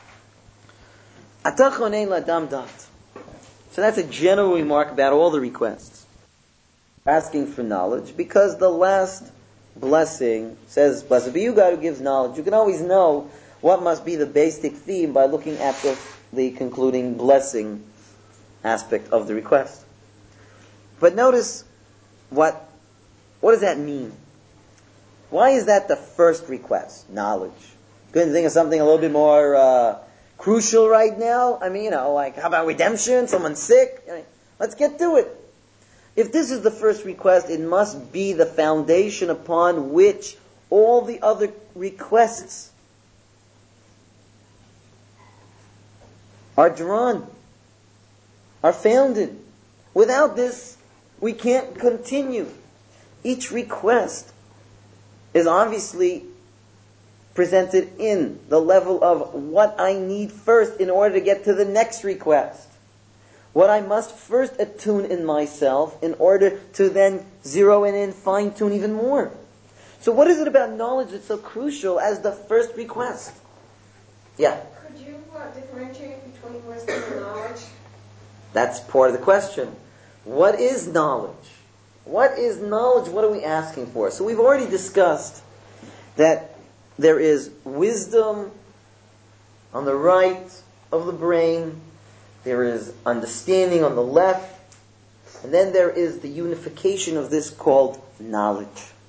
So that's a general remark about all the requests. Asking for knowledge, because the last blessing says, blessed be you, God, who gives knowledge. You can always know what must be the basic theme by looking at the concluding blessing aspect of the request. But notice, what does that mean? Why is that the first request? Knowledge. Couldn't think of something a little bit more crucial right now? Like, how about redemption? Someone's sick? Let's get to it. If this is the first request, it must be the foundation upon which all the other requests are drawn, are founded. Without this, we can't continue. Each request is obviously presented in the level of what I need first in order to get to the next request. What I must first attune in myself in order to then zero in and fine-tune even more. So what is it about knowledge that's so crucial as the first request? Yeah? Could you differentiate between wisdom and knowledge? That's part of the question. What is knowledge? What is knowledge? What are we asking for? So we've already discussed that there is wisdom on the right of the brain, there is understanding on the left, and then there is the unification of this called knowledge.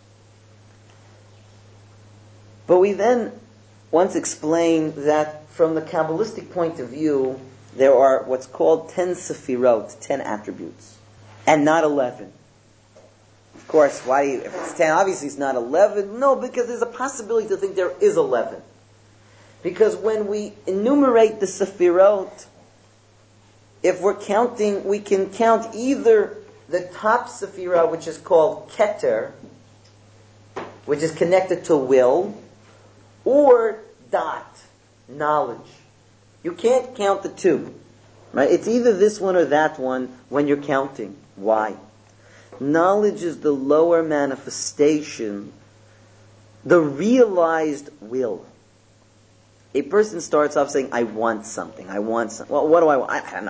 But we then once explained that from the Kabbalistic point of view, there are what's called 10 sefirot, 10 attributes, and not 11. Of course, if it's 10, obviously it's not 11. No, because there's a possibility to think there is 11. Because when we enumerate the sefirot, if we're counting, we can count either the top sefirah, which is called Keter, which is connected to will, or dot, knowledge. You can't count the two. Right? It's either this one or that one when you're counting. Why? Knowledge is the lower manifestation, the realized will. A person starts off saying, I want something. I want something. Well, what do I want? I don't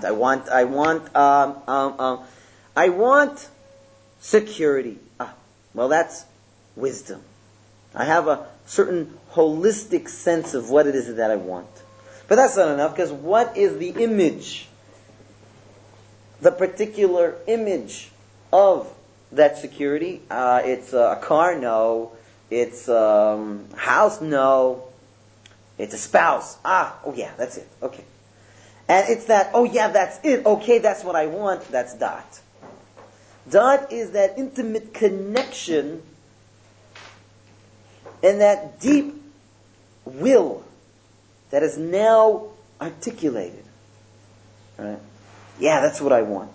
know. I want security. Well, that's wisdom. I have a certain holistic sense of what it is that I want. But that's not enough, because what is the image? The particular image of that security? It's a car? No. It's a house? No. It's a spouse. Oh yeah, that's it. Okay. And it's that, oh yeah, that's it. Okay, that's what I want. That's dot. Dot is that intimate connection and that deep will that is now articulated. Right? Yeah, that's what I want.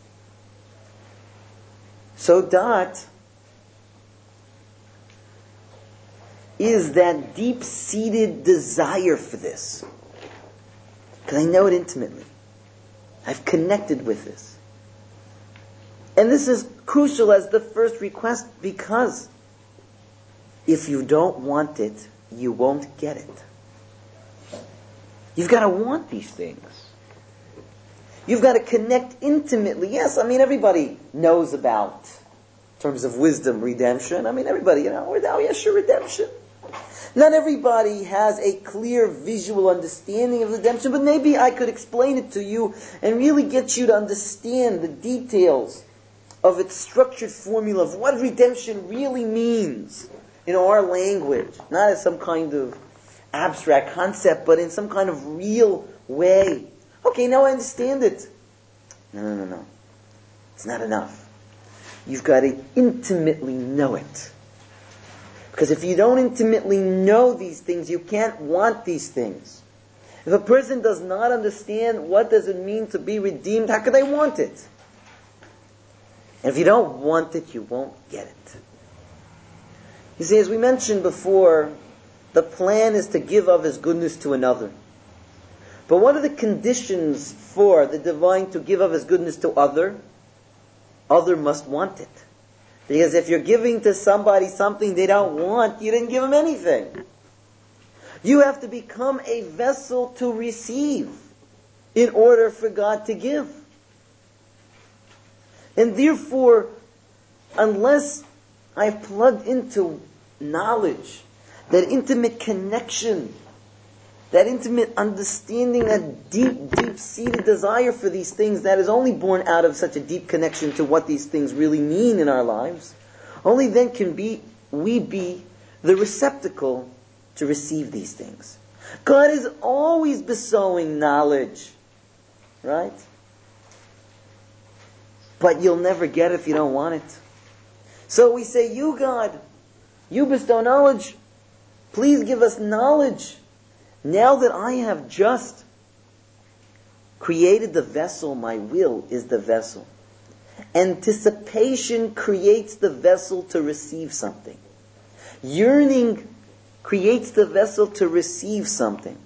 So dot is that deep-seated desire for this. Because I know it intimately. I've connected with this. And this is crucial as the first request, because if you don't want it, you won't get it. You've got to want these things. You've got to connect intimately. Yes, everybody knows about, in terms of wisdom, redemption. Everybody, oh yeah, sure, redemption. Not everybody has a clear visual understanding of redemption, but maybe I could explain it to you and really get you to understand the details of its structured formula of what redemption really means in our language. Not as some kind of abstract concept, but in some kind of real way. Okay, now I understand it. No. It's not enough. You've got to intimately know it. Because if you don't intimately know these things, you can't want these things. If a person does not understand what does it mean to be redeemed, how could they want it? And if you don't want it, you won't get it. You see, as we mentioned before, the plan is to give of His goodness to another. But what are the conditions for the divine to give of His goodness to other? Other must want it. Because if you're giving to somebody something they don't want, you didn't give them anything. You have to become a vessel to receive in order for God to give. And therefore, unless I've plugged into knowledge, that intimate connection, that intimate understanding, that deep, deep-seated desire for these things that is only born out of such a deep connection to what these things really mean in our lives, only then can we be the receptacle to receive these things. God is always bestowing knowledge, right? But you'll never get it if you don't want it. So we say, you God, you bestow knowledge. Please give us knowledge. Now that I have just created the vessel, my will is the vessel. Anticipation creates the vessel to receive something. Yearning creates the vessel to receive something.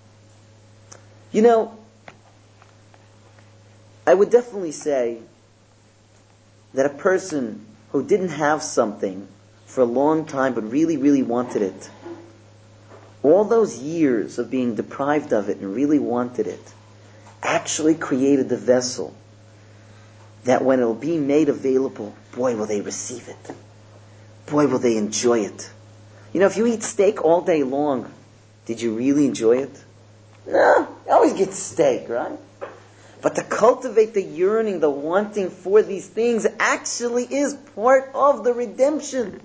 I would definitely say that a person who didn't have something for a long time but really, really wanted it, all those years of being deprived of it and really wanted it, actually created the vessel that when it'll be made available, boy, will they receive it. Boy, will they enjoy it. If you eat steak all day long, did you really enjoy it? No, you always get steak, right? But to cultivate the yearning, the wanting for these things actually is part of the redemption.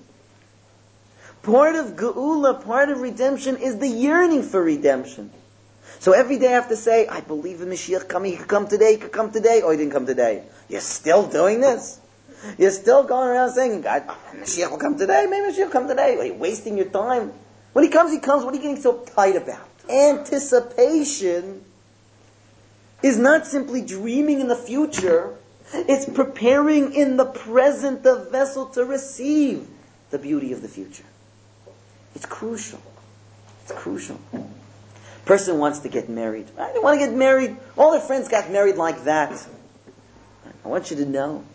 Part of Geula, part of redemption is the yearning for redemption. So every day I have to say, I believe in Mashiach coming. He could come today, he could come today. Oh, he didn't come today. You're still doing this? You're still going around saying, God, Mashiach will come today, maybe Mashiach will come today. Are you wasting your time? When he comes, he comes. What are you getting so tight about? Anticipation is not simply dreaming in the future. It's preparing in the present the vessel to receive the beauty of the future. It's crucial. It's crucial. Person wants to get married. They want to get married. All their friends got married like that. I want you to know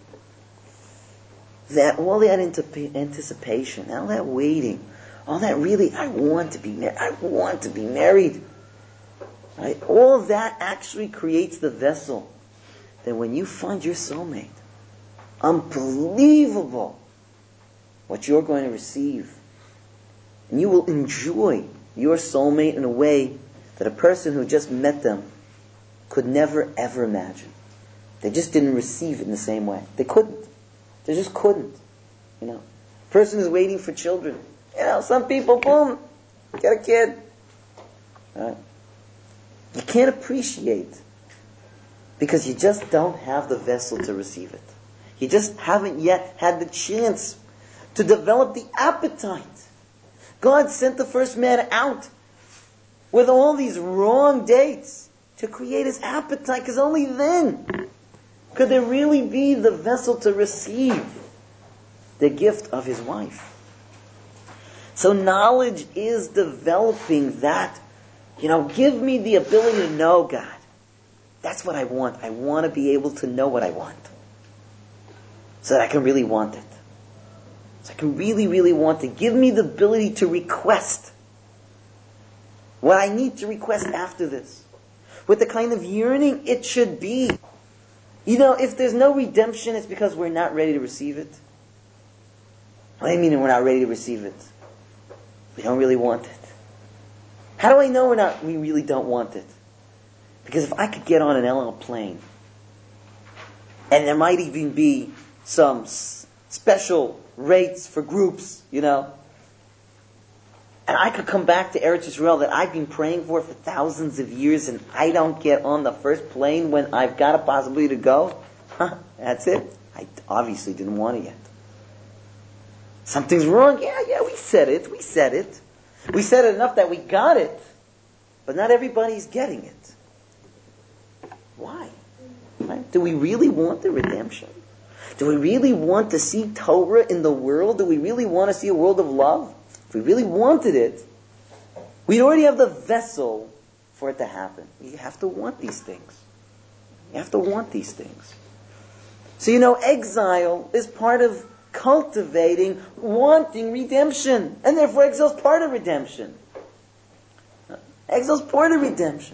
that all that anticipation, all that waiting, all that really, I want to be married. I want to be married. Right? All of that actually creates the vessel that when you find your soulmate, unbelievable what you're going to receive. And you will enjoy your soulmate in a way that a person who just met them could never ever imagine. They just didn't receive it in the same way. They couldn't. They just couldn't. A person is waiting for children. Some people, boom, get a kid. Right? You can't appreciate because you just don't have the vessel to receive it. You just haven't yet had the chance to develop the appetite. God sent the first man out with all these wrong dates to create his appetite, because only then could there really be the vessel to receive the gift of his wife. So knowledge is developing that. Give me the ability to know God. That's what I want. I want to be able to know what I want. so that I can really want it. So I can really, really want it. Give me the ability to request what I need to request after this, with the kind of yearning it should be. If there's no redemption, it's because we're not ready to receive it. What do you mean we're not ready to receive it? We don't really want it. How do I know we really don't want it? Because if I could get on an LL plane, and there might even be some special rates for groups, and I could come back to Eretz Yisrael that I've been praying for thousands of years, and I don't get on the first plane when I've got a possibility to go, that's it. I obviously didn't want it yet. Something's wrong. Yeah, we said it. We said it enough that we got it, but not everybody's getting it. Why? Right? Do we really want the redemption? Do we really want to see Torah in the world? Do we really want to see a world of love? If we really wanted it, we already have the vessel for it to happen. You have to want these things. You have to want these things. So exile is part of cultivating, wanting redemption. And therefore exile is part of redemption. Exile is part of redemption.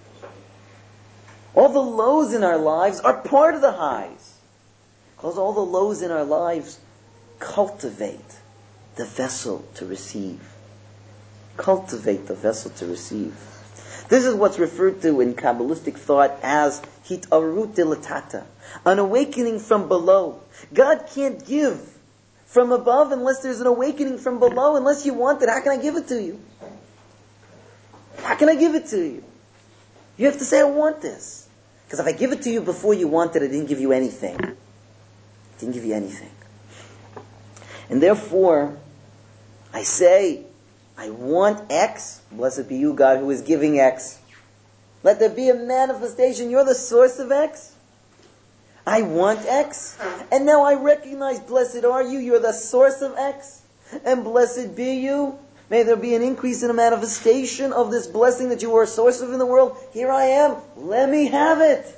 All the lows in our lives are part of the highs. Because all the lows in our lives cultivate the vessel to receive. Cultivate the vessel to receive. This is what's referred to in Kabbalistic thought as hitarut dilatata, an awakening from below. God can't give from above unless there's an awakening from below. Unless you want it, how can I give it to you? How can I give it to you? You have to say, I want this. Because if I give it to you before you want it, I didn't give you anything. I didn't give you anything. And therefore, I say, I want X. Blessed be you, God, who is giving X. Let there be a manifestation. You're the source of X. I want X. And now I recognize, blessed are you. You're the source of X. And blessed be you. May there be an increase in a manifestation of this blessing that you are a source of in the world. Here I am. Let me have it.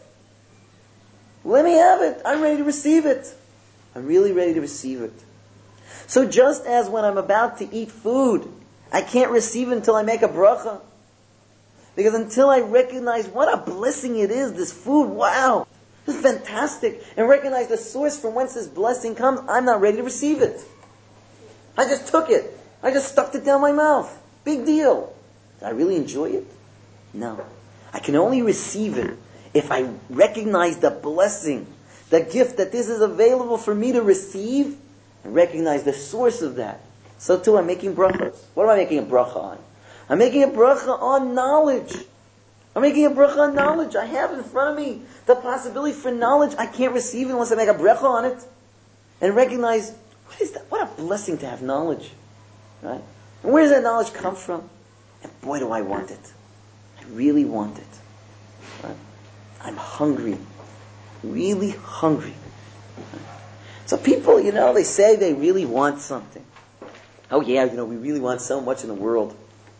Let me have it. I'm ready to receive it. I'm really ready to receive it. So just as when I'm about to eat food, I can't receive it until I make a bracha. Because until I recognize what a blessing it is, this food, wow, this is fantastic, and recognize the source from whence this blessing comes, I'm not ready to receive it. I just took it. I just stuffed it down my mouth. Big deal. Did I really enjoy it? No. I can only receive it if I recognize the blessing, the gift that this is available for me to receive, and recognize the source of that. So too, I'm making brachas. What am I making a bracha on? I'm making a bracha on knowledge. I'm making a bracha on knowledge. I have in front of me the possibility for knowledge. I can't receive it unless I make a bracha on it. And recognize, what is that? What a blessing to have knowledge. Right? And where does that knowledge come from? And boy, do I want it. I really want it. Right? I'm hungry. Really hungry. Right? So people, they say they really want something. Oh yeah, we really want so much in the world.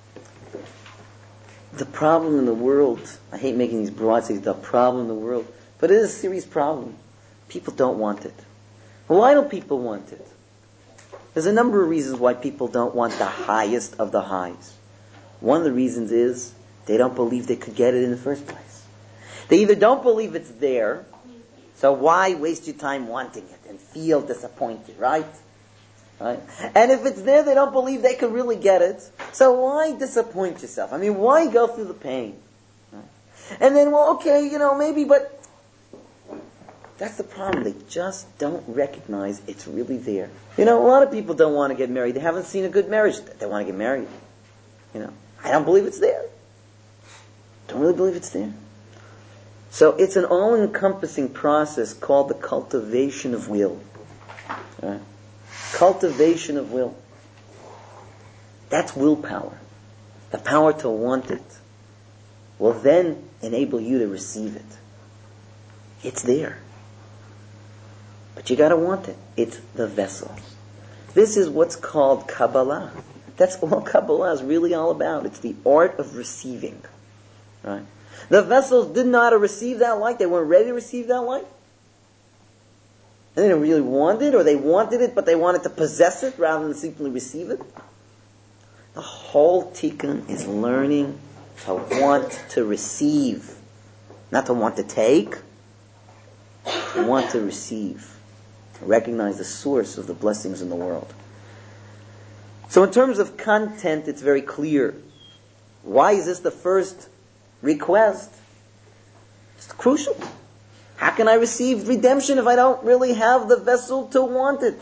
The problem in the world, I hate making these broad statements, the problem in the world, but it is a serious problem. People don't want it. Why don't people want it? There's a number of reasons why people don't want the highest of the highs. One of the reasons is they don't believe they could get it in the first place. They either don't believe it's there, so why waste your time wanting it and feel disappointed, right? Right? And if it's there, they don't believe they could really get it. So why disappoint yourself? I mean, why go through the pain? Right? And then, maybe, but that's the problem. They just don't recognize it's really there. A lot of people don't want to get married. They haven't seen a good marriage. They want to get married. I don't believe it's there. Don't really believe it's there. So it's an all-encompassing process called the cultivation of will. Right? Cultivation of will. That's willpower. The power to want it will then enable you to receive it. It's there. But you gotta want it. It's the vessel. This is what's called Kabbalah. That's all Kabbalah is really all about. It's the art of receiving. Right? The vessels didn't know how to receive that light. They weren't ready to receive that light. They didn't really want it, or they wanted it, but they wanted to possess it rather than simply receive it. The whole tikkun is learning to want to receive, not to want to take, to want to receive. Recognize the source of the blessings in the world. So in terms of content, it's very clear. Why is this the first request? It's crucial. How can I receive redemption if I don't really have the vessel to want it?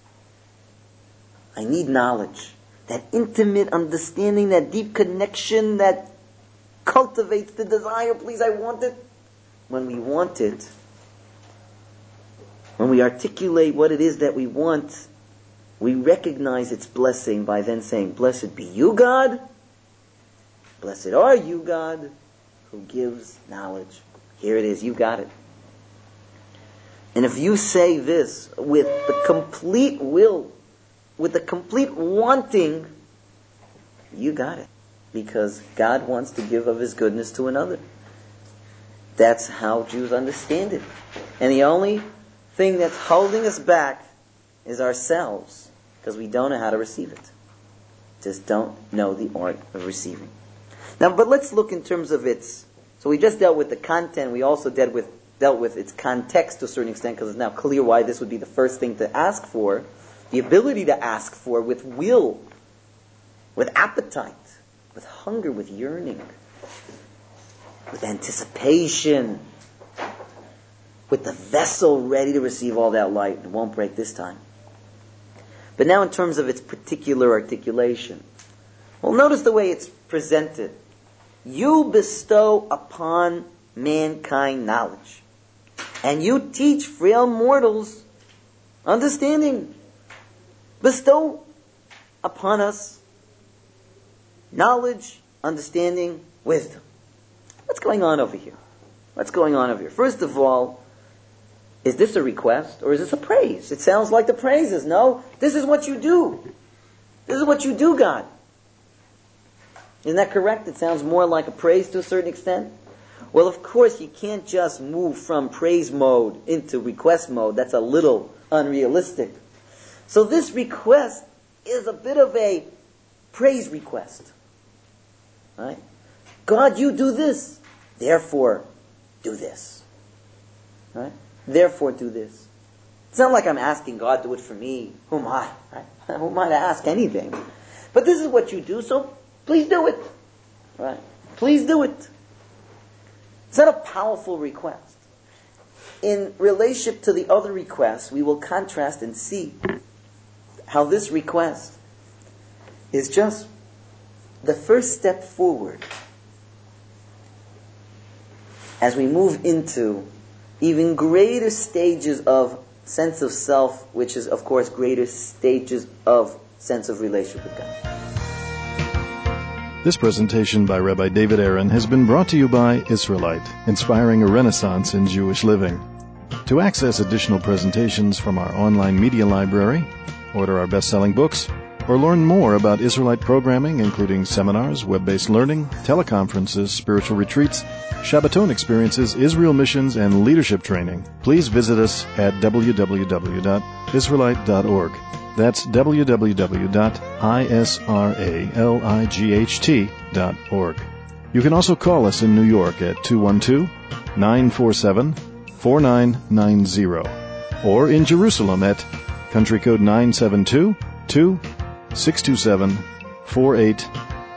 I need knowledge. That intimate understanding, that deep connection that cultivates the desire. Please, I want it. When we want it, when we articulate what it is that we want, we recognize its blessing by then saying, "Blessed be you, God. Blessed are you, God, who gives knowledge." Here it is, you got it. And if you say this with the complete will, with the complete wanting, you got it. Because God wants to give of His goodness to another. That's how Jews understand it. And the only thing that's holding us back is ourselves, because we don't know how to receive it. Just don't know the art of receiving. Now, but let's look in terms of its... So we just dealt with the content, we also dealt with its context to a certain extent, because it's now clear why this would be the first thing to ask for. The ability to ask for with will, with appetite, with hunger, with yearning, with anticipation, with the vessel ready to receive all that light. It won't break this time. But now in terms of its particular articulation, well, notice the way it's presented. You bestow upon mankind knowledge, and you teach frail mortals understanding. Bestow upon us knowledge, understanding, wisdom. What's going on over here? What's going on over here? First of all, is this a request or is this a praise? It sounds like the praises. No, this is what you do. This is what you do, God. Isn't that correct? It sounds more like a praise to a certain extent. Well, of course, you can't just move from praise mode into request mode. That's a little unrealistic. So this request is a bit of a praise request. Right? God, you do this. Therefore, do this. Right? Therefore, do this. It's not like I'm asking God, do it for me. Who am I? Right? Who am I to ask anything? But this is what you do, so please do it. Right? Please do it. It's not a powerful request. In relationship to the other requests, we will contrast and see how this request is just the first step forward as we move into even greater stages of sense of self, which is, of course, greater stages of sense of relationship with God. This presentation by Rabbi David Aaron has been brought to you by Israelite, inspiring a renaissance in Jewish living. To access additional presentations from our online media library, order our best-selling books, or learn more about Israelite programming, including seminars, web-based learning, teleconferences, spiritual retreats, Shabbaton experiences, Israel missions, and leadership training, please visit us at www.israelite.org. That's www.israelight.org. You can also call us in New York at 212-947-4990, or in Jerusalem at country code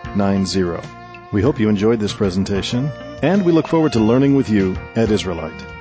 972-627-4890. We hope you enjoyed this presentation, and we look forward to learning with you at Israelite.